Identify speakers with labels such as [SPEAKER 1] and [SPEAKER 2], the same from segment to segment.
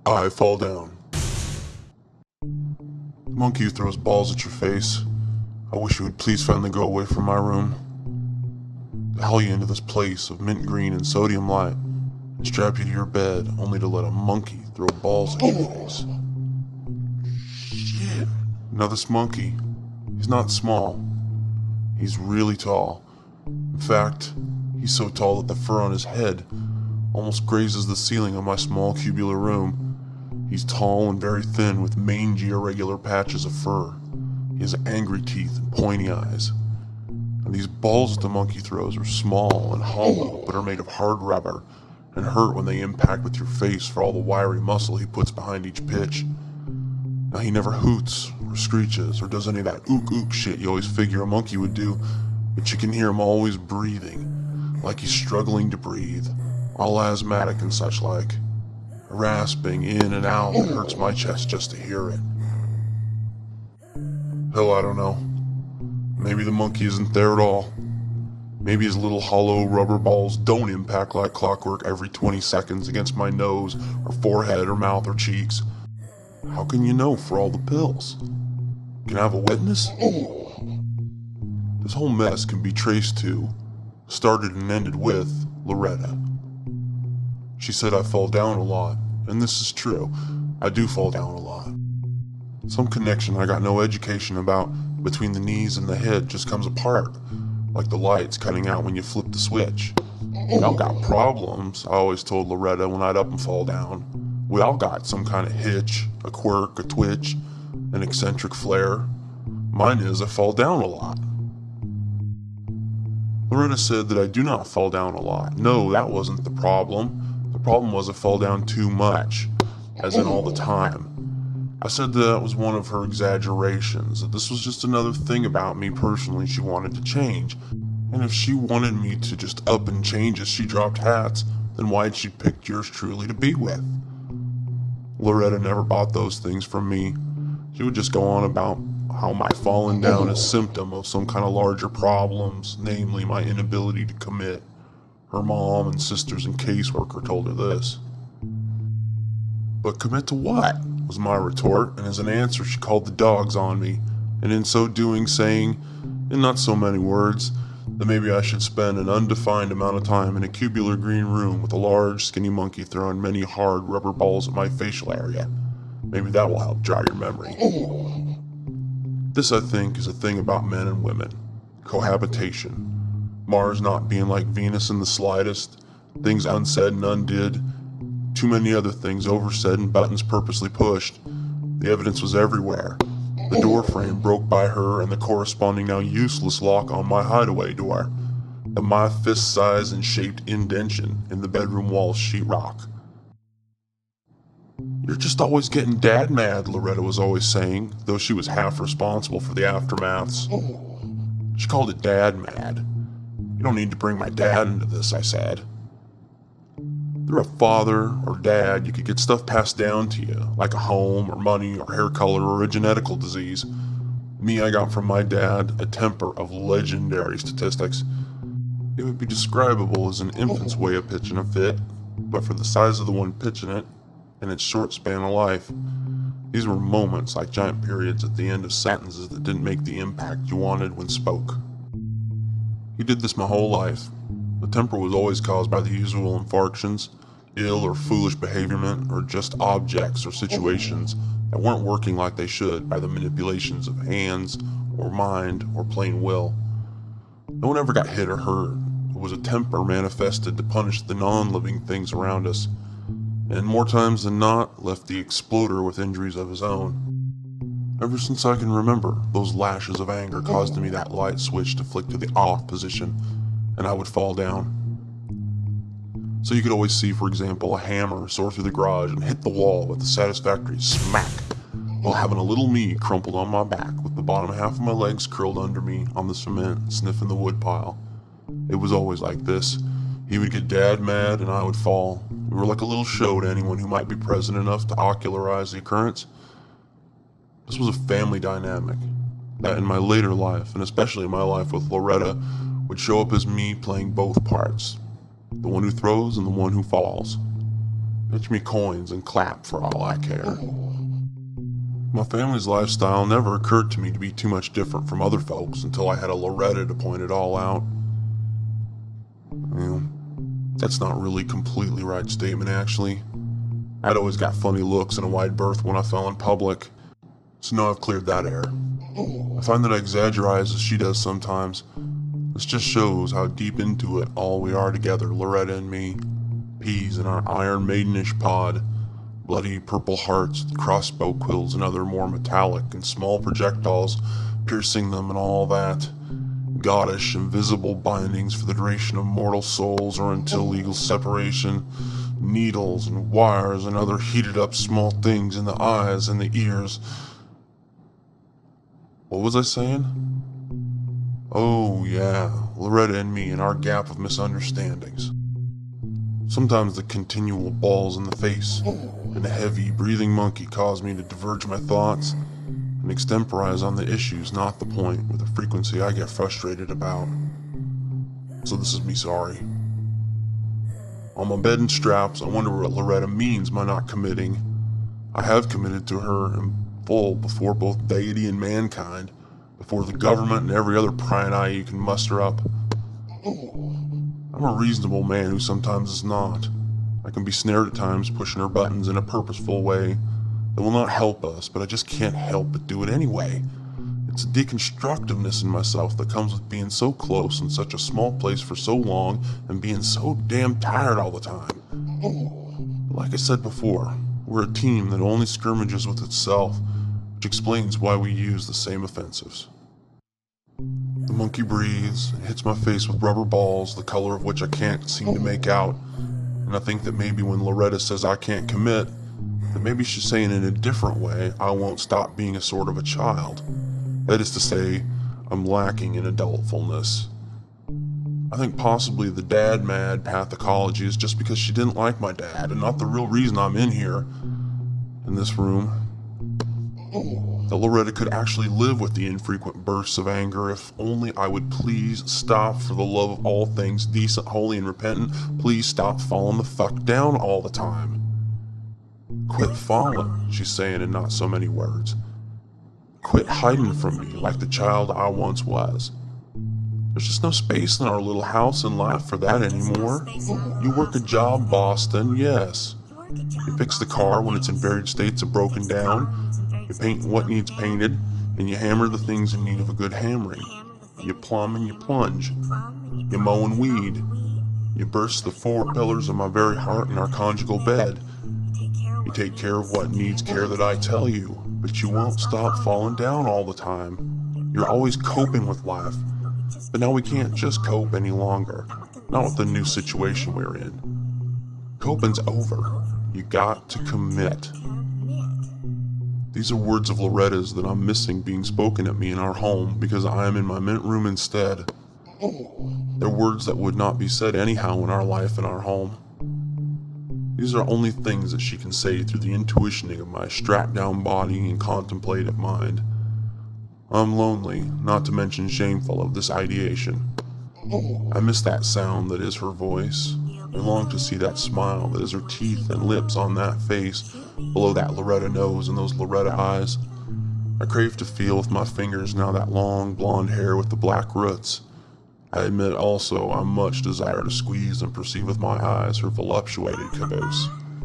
[SPEAKER 1] I fall down. The monkey who throws balls at your face. I wish you would please finally go away from my room. To haul you into this place of mint green and sodium light and strap you to your bed only to let a monkey throw balls at your face. Shit. Now this monkey, he's not small. He's really tall. In fact, he's so tall that the fur on his head almost grazes the ceiling of my small cubular room. He's tall and very thin with mangy irregular patches of fur. He has angry teeth and pointy eyes. And these balls that the monkey throws are small and hollow, but are made of hard rubber and hurt when they impact with your face for all the wiry muscle he puts behind each pitch. Now he never hoots or screeches or does any of that ook shit you always figure a monkey would do, but you can hear him always breathing, like he's struggling to breathe, all asthmatic and such like. Rasping in and out that hurts my chest just to hear it. Hell, I don't know. Maybe the monkey isn't there at all. Maybe his little hollow rubber balls don't impact like clockwork every 20 seconds against my nose or forehead or mouth or cheeks. How can you know for all the pills? Can I have a witness? This whole mess can be traced to, started and ended with, Loretta. She said I fall down a lot, and this is true. I do fall down a lot. Some connection I got no education about between the knees and the head just comes apart, like the lights cutting out when you flip the switch. We all got problems, I always told Loretta when I'd up and fall down. We all got some kind of hitch, a quirk, a twitch, an eccentric flair. Mine is I fall down a lot. Loretta said that I do not fall down a lot. No, that wasn't the problem. The problem was I fall down too much, as in all the time. I said that was one of her exaggerations, that this was just another thing about me personally she wanted to change. And if she wanted me to just up and change as she dropped hats, then why'd she pick yours truly to be with? Loretta never bought those things from me. She would just go on about how my falling down is a symptom of some kind of larger problems, namely my inability to commit. Her mom and sisters and caseworker told her this. But commit to what? Was my retort, and as an answer she called the dogs on me, and in so doing saying, in not so many words, that maybe I should spend an undefined amount of time in a cubular green room with a large skinny monkey throwing many hard rubber balls at my facial area. Maybe that will help jog your memory. This, I think, is a thing about men and women. Cohabitation. Mars not being like Venus in the slightest, things unsaid and undid, too many other things oversaid and buttons purposely pushed. The evidence was everywhere. The door frame broke by her and the corresponding now useless lock on my hideaway door, and my fist size and shaped indention in the bedroom wall sheetrock. You're just always getting dad mad, Loretta was always saying, though she was half responsible for the aftermaths. She called it dad mad. You don't need to bring my dad into this, I said. Through a father or dad, you could get stuff passed down to you, like a home or money or hair color or a genetical disease. Me, I got from my dad a temper of legendary statistics. It would be describable as an infant's way of pitching a fit, but for the size of the one pitching it, and its short span of life, these were moments like giant periods at the end of sentences that didn't make the impact you wanted when spoke. He did this my whole life. The temper was always caused by the usual infarctions, ill or foolish behaviorment, or just objects or situations that weren't working like they should by the manipulations of hands, or mind, or plain will. No one ever got hit or hurt. It was a temper manifested to punish the non-living things around us, and more times than not left the exploder with injuries of his own. Ever since I can remember, those lashes of anger caused me that light switch to flick to the off position, and I would fall down. So you could always see, for example, a hammer soar through the garage and hit the wall with a satisfactory smack, while having a little me crumpled on my back with the bottom half of my legs curled under me on the cement, sniffing the woodpile. It was always like this. He would get dad mad and I would fall. We were like a little show to anyone who might be present enough to ocularize the occurrence. This was a family dynamic that in my later life, and especially in my life with Loretta, would show up as me playing both parts, the one who throws and the one who falls. pitch me coins and clap for all I care. My family's lifestyle never occurred to me to be too much different from other folks until I had a Loretta to point it all out. Well, that's not really a completely right statement, actually. I'd always got funny looks and a wide berth when I fell in public, so now I've cleared that air. I find that I exaggerate as she does sometimes. This just shows how deep into it all we are together, Loretta and me. Peas in our Iron Maidenish pod, bloody purple hearts with crossbow quills and other more metallic and small projectiles piercing them and all that. Goddish invisible bindings for the duration of mortal souls or until legal separation. Needles and wires and other heated up small things in the eyes and the ears. What was I saying? Oh yeah, Loretta and me and our gap of misunderstandings. Sometimes the continual balls in the face and the heavy breathing monkey cause me to diverge my thoughts and extemporize on the issues, not the point, with a frequency I get frustrated about. So this is me sorry. On my bed in straps, I wonder what Loretta means by not committing. I have committed to her in full before both deity and mankind, before the government and every other prying eye you can muster up. I'm a reasonable man who sometimes is not. I can be snared at times pushing her buttons in a purposeful way that will not help us, but I just can't help but do it anyway. It's a deconstructiveness in myself that comes with being so close in such a small place for so long and being so damn tired all the time. But like I said before, we're a team that only skirmishes with itself, which explains why we use the same offensives. The monkey breathes and hits my face with rubber balls, the color of which I can't seem to make out, and I think that maybe when Loretta says I can't commit, that maybe she's saying in a different way I won't stop being a sort of a child. That is to say, I'm lacking in adultfulness. I think possibly the dad mad pathology is just because she didn't like my dad and not the real reason I'm in here, in this room. That Loretta could actually live with the infrequent bursts of anger if only I would please stop, for the love of all things decent, holy, and repentant. Please stop falling the fuck down all the time. Quit falling, she's saying in not so many words. Quit hiding from me like the child I once was. There's just no space in our little house and life for that anymore. You work a job, Boston, yes. You fix the car when it's in varied states of broken down. You paint what needs painted, and you hammer the things in need of a good hammering. You plumb and you plunge. You mow and weed. You burst the four pillars of my very heart in our conjugal bed. You take care of what needs care that I tell you, but you won't stop falling down all the time. You're always coping with life, but now we can't just cope any longer, not with the new situation we're in. Coping's over. You got to commit. These are words of Loretta's that I'm missing being spoken at me in our home because I am in my mint room instead. They're words that would not be said anyhow in our life in our home. These are only things that she can say through the intuitioning of my strapped-down body and contemplative mind. I'm lonely, not to mention shameful of this ideation. I miss that sound that is her voice. I long to see that smile that is her teeth and lips on that face, below that Loretta nose and those Loretta eyes. I crave to feel with my fingers now that long blonde hair with the black roots. I admit also I much desire to squeeze and perceive with my eyes her voluptuated caboose.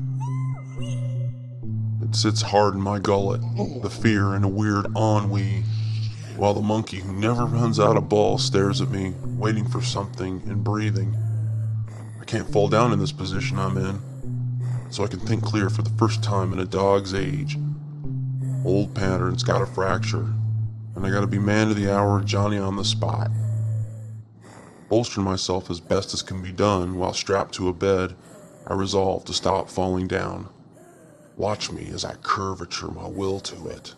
[SPEAKER 1] It sits hard in my gullet, the fear and a weird ennui, while the monkey who never runs out of balls stares at me, waiting for something and breathing. I can't fall down in this position I'm in, so I can think clear for the first time in a dog's age. Old pattern's got a fracture, and I gotta be man to the hour, Johnny on the spot. Bolstering myself as best as can be done while strapped to a bed, I resolve to stop falling down. Watch me as I curvature my will to it.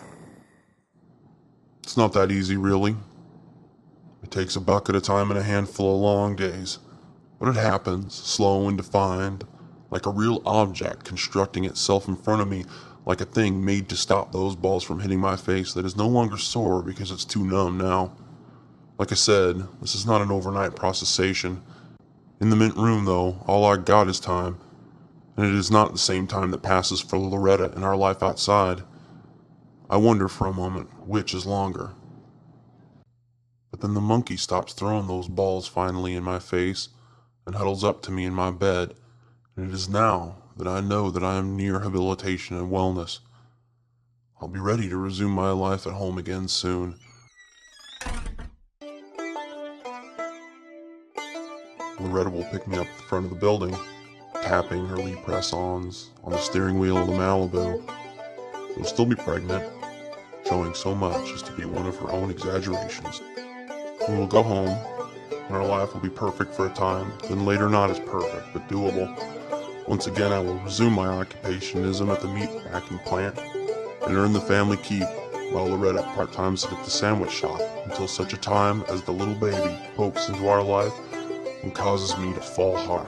[SPEAKER 1] It's not that easy, really. It takes a buck at a time and a handful of long days, but it happens, slow and defined, like a real object constructing itself in front of me, like a thing made to stop those balls from hitting my face that is no longer sore because it's too numb now. Like I said, this is not an overnight processation. In the mint room, though, all I got is time. and it is not the same time that passes for Loretta in our life outside. I wonder for a moment which is longer. But then the monkey stops throwing those balls finally in my face and huddles up to me in my bed, and it is now that I know that I am near habilitation and wellness. I'll be ready to resume my life at home again soon. Loretta will pick me up at the front of the building, tapping her lead press-ons on the steering wheel of the Malibu. She'll still be pregnant, showing so much as to be one of her own exaggerations. We will go home, and our life will be perfect for a time, then later not as perfect, but doable. Once again, I will resume my occupationism at the meat packing plant, and earn the family keep, while Loretta part-time at the sandwich shop, until such a time as the little baby pokes into our life and causes me to fall hard.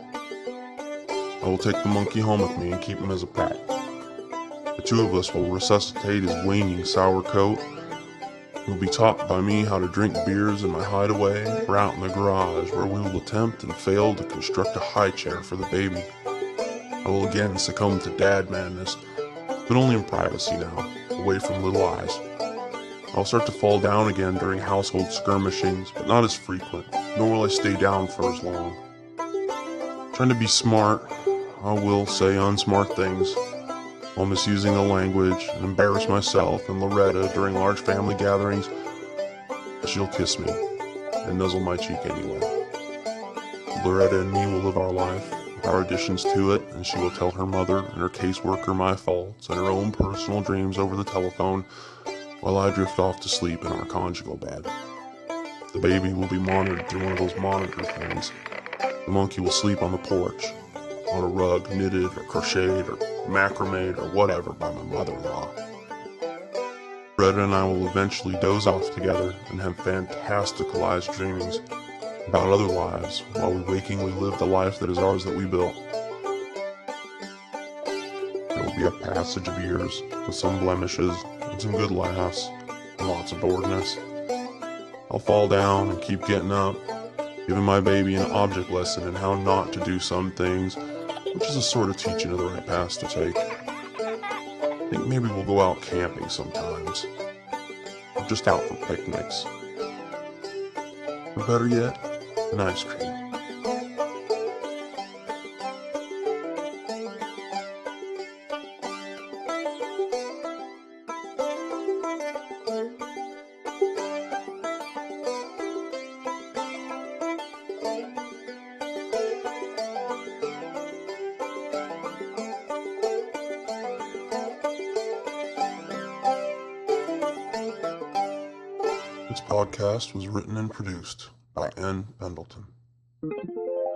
[SPEAKER 1] I will take the monkey home with me and keep him as a pet. The two of us will resuscitate his waning sour coat. He will be taught by me how to drink beers in my hideaway or out in the garage, where we will attempt and fail to construct a high chair for the baby. I will again succumb to dad madness, but only in privacy now, away from little eyes. I'll start to fall down again during household skirmishings, but not as frequent, nor will I stay down for as long. Trying to be smart, I will say unsmart things, while misusing the language and embarrass myself and Loretta during large family gatherings. She'll kiss me and nuzzle my cheek anyway. Loretta and me will live our life, with our additions to it, and she will tell her mother and her caseworker my faults and her own personal dreams over the telephone, while I drift off to sleep in our conjugal bed. The baby will be monitored through one of those monitor things. The monkey will sleep on the porch, on a rug knitted or crocheted or macrameed or whatever by my mother-in-law. Loretta and I will eventually doze off together and have fantasticalized dreamings about other lives, while we wakingly live the life that is ours that we built. There will be a passage of years with some blemishes and some good laughs and lots of boredness. I'll fall down and keep getting up, giving my baby an object lesson in how not to do some things, which is a sort of teaching of the right path to take. I think maybe we'll go out camping sometimes, or just out for picnics. Or better yet, an ice cream. This podcast was written and produced by N. Pendleton.